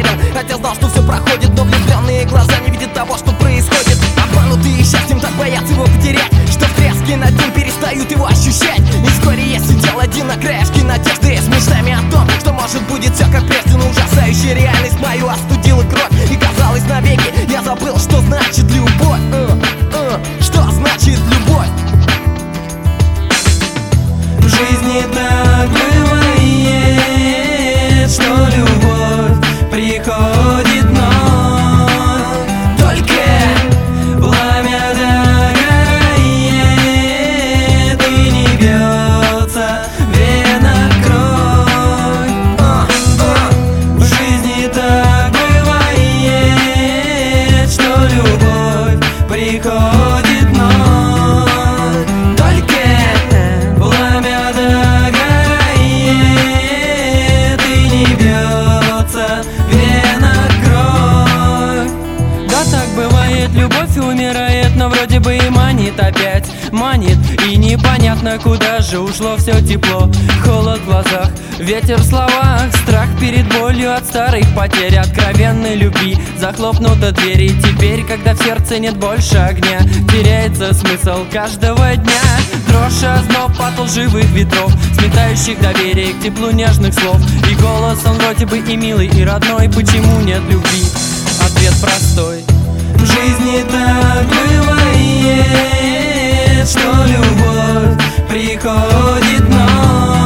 верил, хотя знал, что все проходит, но влюбленные глаза не видят того, что происходит. Обманутые счастьем так боятся его потерять, что в треске над ним перестают его ощущать. И вскоре я сидел один на краешке надежды, с мечтами о том, что может будет все как прежде. Но ужасающая реальность мою остудила кровь, и казалось навеки я забыл, что значит любовь. Что значит любовь? В жизни так бывает, что любовь приходит вновь. Только пламя догорает и не бьется вена кровь. В жизни так бывает, что любовь приходит вновь. Только пламя догорает и не бьется вена кровь. Да, так бывает, любовь умирает, но вроде бы и манит опять. Манит, и непонятно, куда же ушло все тепло. Холод в глазах, ветер в словах, страх перед болью от старых потерь, откровенной любви. Захлопнута дверь, и теперь, когда в сердце нет больше огня, теряется смысл каждого дня. Дрожь, озноб от лживых ветров, сметающих доверие к теплу нежных слов. И голос, он вроде бы и милый, и родной. Почему нет любви? Ответ простой. В жизни так бывает, что любовь приходит вновь.